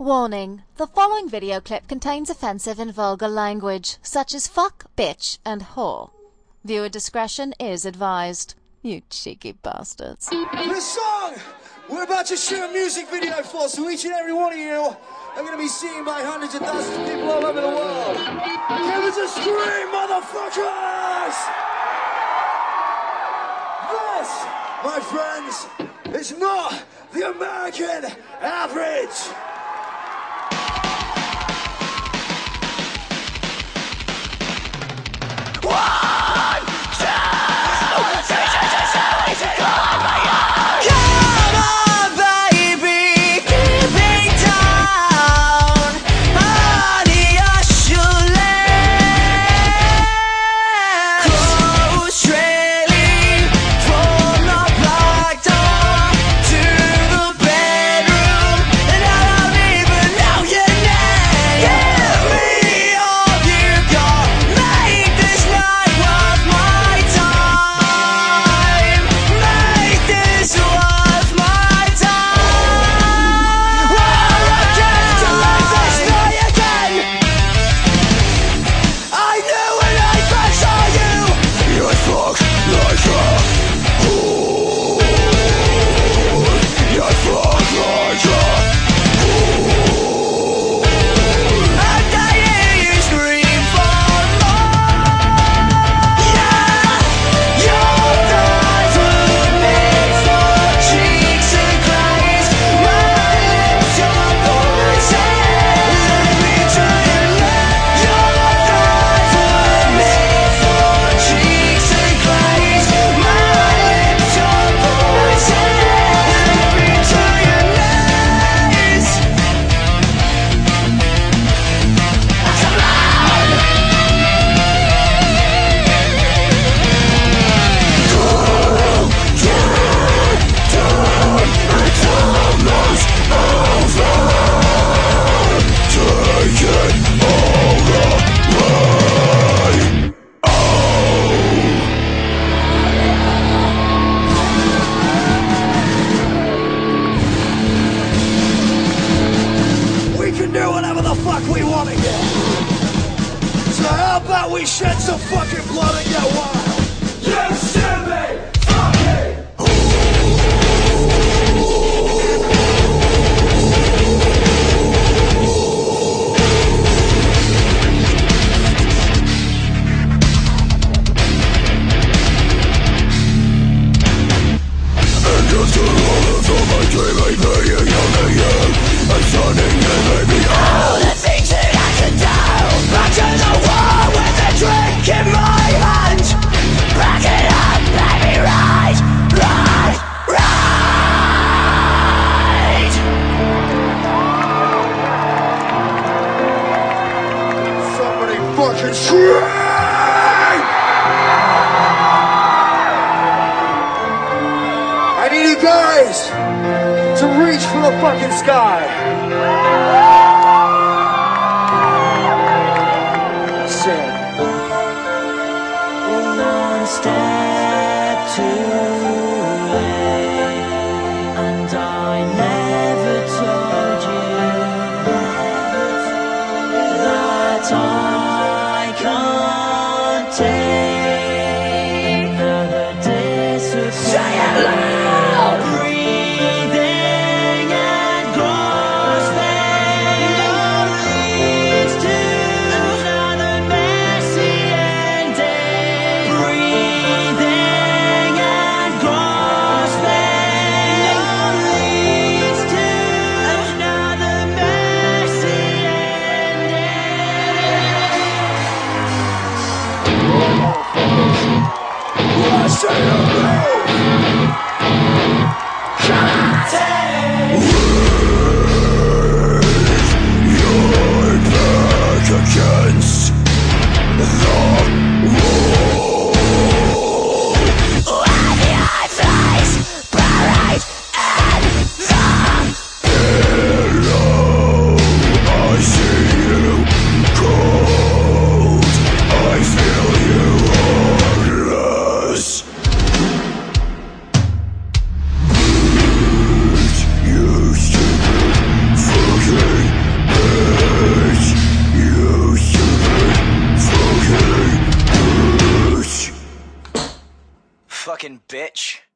Warning: the following video clip contains offensive and vulgar language, such as fuck, bitch, and whore. Viewer discretion is advised. You cheeky bastards. This song we're about to shoot a music video for, so each and every one of you are going to be seen by hundreds of thousands of people all over the world. Give us a scream, motherfuckers! This, my friends, is not the American average. We want to get. So how about we shed some fucking blood and get wild? You should be fucking. And just a roll of my dream, I play a young again. I'm sunning and I be all the things that I can do. Back to the wall with a drink in my hand. Back it up, baby, right, right, right. Somebody fucking scream! I need you guys to reach for the fucking sky. Sing. One step too late, and I never told you that I can't take the disappointment. Say it loud! Breathing and grasping all leads to another messy ending. Breathing and grasping all leads to another messy ending. Say it loud! fucking bitch.